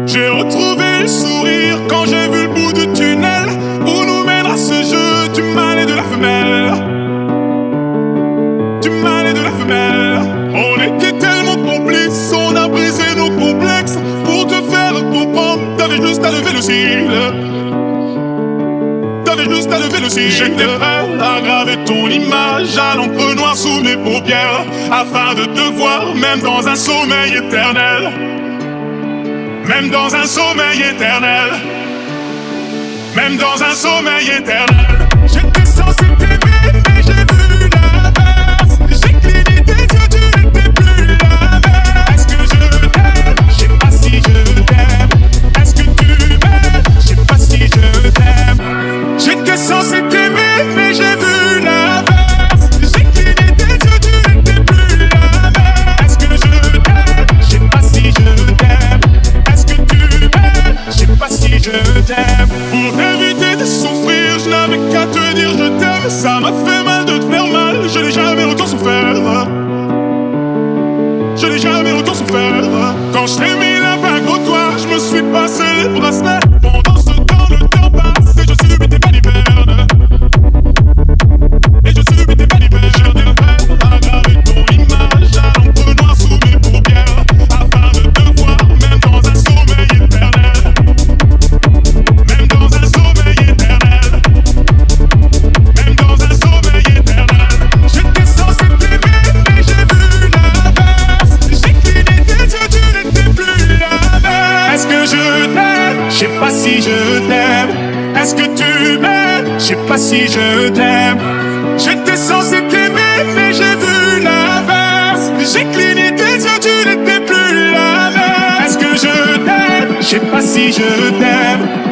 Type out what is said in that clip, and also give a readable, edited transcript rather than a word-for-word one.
J'ai retrouvé le sourire quand j'ai vu le bout du tunnel où nous mènera ce jeu du mâle et de la femelle. Du mâle et de la femelle. On était tellement complices, on a brisé nos complexes. Pour te faire comprendre, t'avais juste à lever le cil. T'avais juste à lever le cil. J'étais prêt à graver ton image à l'encre noire sous mes paupières, afin de te voir même dans un sommeil éternel. Même dans un sommeil éternel. Même dans un sommeil éternel. J'étais censé t'aimer, mais j'ai vu l'inverse. J'ai cligné tes yeux, tu n'étais plus la même. Est-ce que je t'aime? Je sais pas si je t'aime. Est-ce que tu m'aimes? Je sais pas si je t'aime. J'étais censé t'aimer, mais j'ai vu l'inverse. J'ai cligné tes yeux, tu n'étais plus la même. Est-ce que je t'aime? Je sais pas si je t'aime. Je sais pas si je t'aime. Pour éviter de souffrir, je n'avais qu'à te dire je t'aime. Ça m'a fait mal de te faire mal, je n'ai jamais autant souffert. Je n'ai jamais autant souffert. Quand je t'ai mis la bague au doigt, je me suis passé les bracelets. Pendant ce temps, le temps passe et je subis tes balivernes. Et je subis tes balivernes. J'étais prêt à graver ton image à l'encre noire sous mes paupières, afin de te voir même dans un sommeil éternel. Même dans un sommeil éternel. Même dans un sommeil éternel. J'étais censé t'aimer, mais j'ai vu l'inverse. J'ai cligné tes yeux, tu n'étais plus la même. Est-ce que je t'aime? Je sais pas si je t'aime. Est-ce que tu m'aimes? Je sais pas si je t'aime. J'étais censé t'aimer, mais j'ai vu l'inverse. J'ai cligné tes yeux, tu n'étais plus la même. Est-ce que je t'aime? Je sais pas si je t'aime.